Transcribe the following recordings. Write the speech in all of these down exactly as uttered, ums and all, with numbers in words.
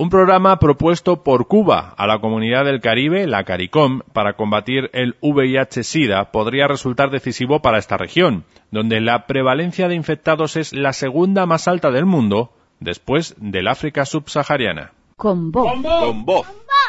Un programa propuesto por Cuba a la Comunidad del Caribe, la CARICOM, para combatir el V I H SIDA podría resultar decisivo para esta región, donde la prevalencia de infectados es la segunda más alta del mundo, después del África subsahariana. Con voz. Con voz.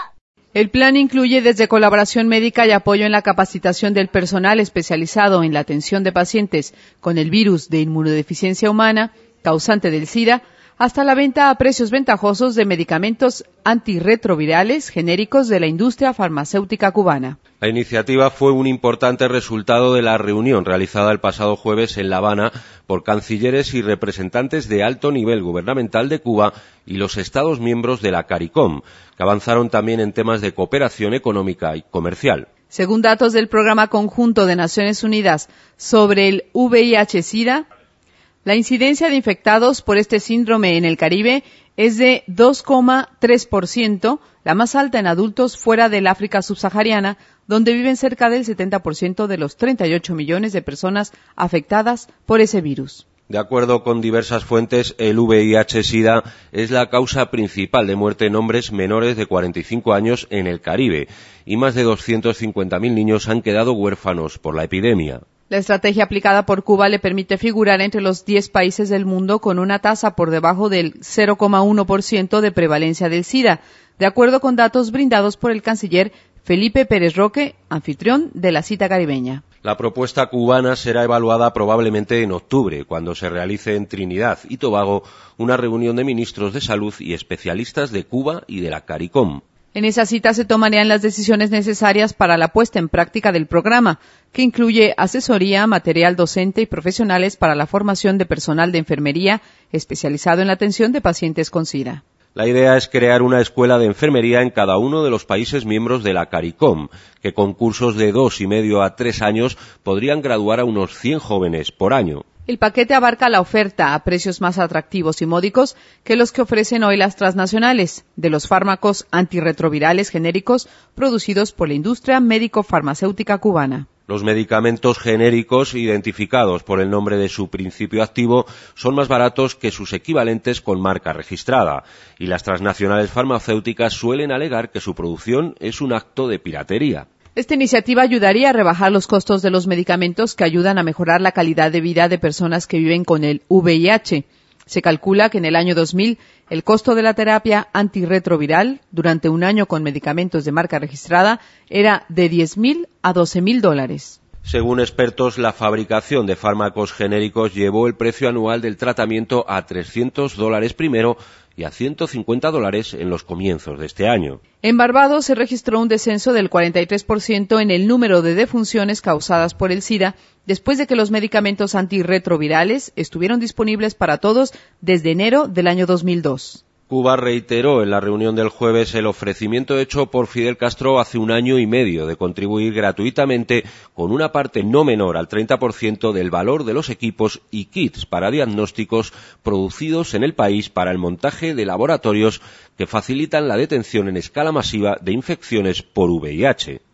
El plan incluye desde colaboración médica y apoyo en la capacitación del personal especializado en la atención de pacientes con el virus de inmunodeficiencia humana, causante del SIDA, hasta la venta a precios ventajosos de medicamentos antirretrovirales genéricos de la industria farmacéutica cubana. La iniciativa fue un importante resultado de la reunión realizada el pasado jueves en La Habana por cancilleres y representantes de alto nivel gubernamental de Cuba y los Estados miembros de la CARICOM, que avanzaron también en temas de cooperación económica y comercial. Según datos del Programa Conjunto de Naciones Unidas sobre el V I H SIDA, la incidencia de infectados por este síndrome en el Caribe es de dos coma tres por ciento, la más alta en adultos fuera del África subsahariana, donde viven cerca del setenta por ciento de los treinta y ocho millones de personas afectadas por ese virus. De acuerdo con diversas fuentes, el V I H SIDA es la causa principal de muerte en hombres menores de cuarenta y cinco años en el Caribe, y más de doscientos cincuenta mil niños han quedado huérfanos por la epidemia. La estrategia aplicada por Cuba le permite figurar entre los diez países del mundo con una tasa por debajo del cero coma uno por ciento de prevalencia del SIDA, de acuerdo con datos brindados por el canciller Felipe Pérez Roque, anfitrión de la cita caribeña. La propuesta cubana será evaluada probablemente en octubre, cuando se realice en Trinidad y Tobago una reunión de ministros de salud y especialistas de Cuba y de la CARICOM. En esa cita se tomarían las decisiones necesarias para la puesta en práctica del programa, que incluye asesoría, material docente y profesionales para la formación de personal de enfermería especializado en la atención de pacientes con SIDA. La idea es crear una escuela de enfermería en cada uno de los países miembros de la CARICOM, que con cursos de dos y medio a tres años podrían graduar a unos cien jóvenes por año. El paquete abarca la oferta a precios más atractivos y módicos que los que ofrecen hoy las transnacionales de los fármacos antirretrovirales genéricos producidos por la industria médico-farmacéutica cubana. Los medicamentos genéricos identificados por el nombre de su principio activo son más baratos que sus equivalentes con marca registrada, y las transnacionales farmacéuticas suelen alegar que su producción es un acto de piratería. Esta iniciativa ayudaría a rebajar los costos de los medicamentos que ayudan a mejorar la calidad de vida de personas que viven con el V I H. Se calcula que en el año dos mil el costo de la terapia antirretroviral durante un año con medicamentos de marca registrada era de diez mil a doce mil dólares. Según expertos, la fabricación de fármacos genéricos llevó el precio anual del tratamiento a trescientos dólares primero y a ciento cincuenta dólares en los comienzos de este año. En Barbados se registró un descenso del cuarenta y tres por ciento en el número de defunciones causadas por el SIDA después de que los medicamentos antirretrovirales estuvieron disponibles para todos desde enero del año dos mil dos. Cuba reiteró en la reunión del jueves el ofrecimiento hecho por Fidel Castro hace un año y medio de contribuir gratuitamente con una parte no menor al treinta por ciento del valor de los equipos y kits para diagnósticos producidos en el país para el montaje de laboratorios que facilitan la detención en escala masiva de infecciones por V I H.